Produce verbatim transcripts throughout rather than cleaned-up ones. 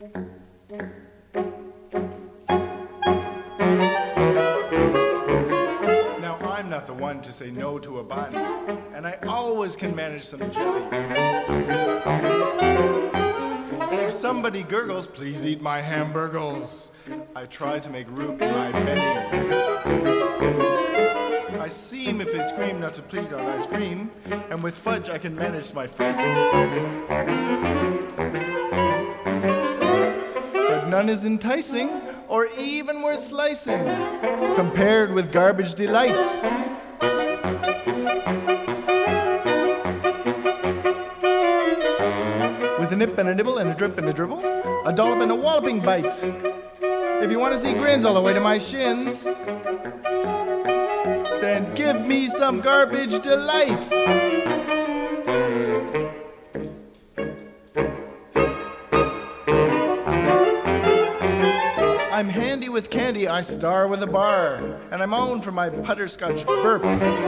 Now, I'm not the one to say no to a bun, and I always can manage some jelly. If somebody gurgles, please eat my hamburgers. I try to make room in my belly. I seem if they scream not to please on ice cream, and with fudge I can manage my food. But none is enticing, or even worth slicing, compared with garbage delight. With a nip and a nibble and a drip and a dribble, a dollop and a walloping bite. If you want to see grins all the way to my shins, then give me some garbage delight. I'm handy with candy, I star with a bar, and I'm known for my butterscotch burp.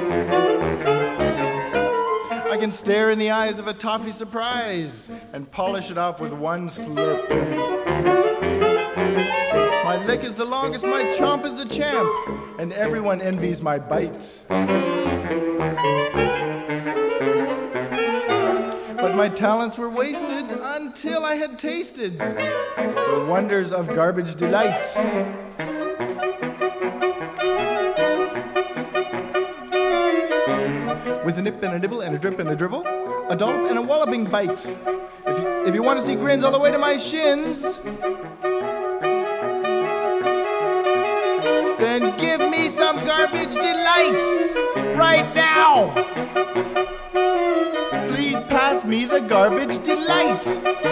I can stare in the eyes of a toffee surprise and polish it off with one slurp. My lick is the longest, my chomp is the champ, and everyone envies my bite. But my talents were wasted until I had tasted the wonders of garbage delight. With a nip and a nibble and a drip and a dribble, a dollop and a walloping bite. If you, if you want to see grins all the way to my shins, then give me some garbage delight right now. Please pass me the garbage delight.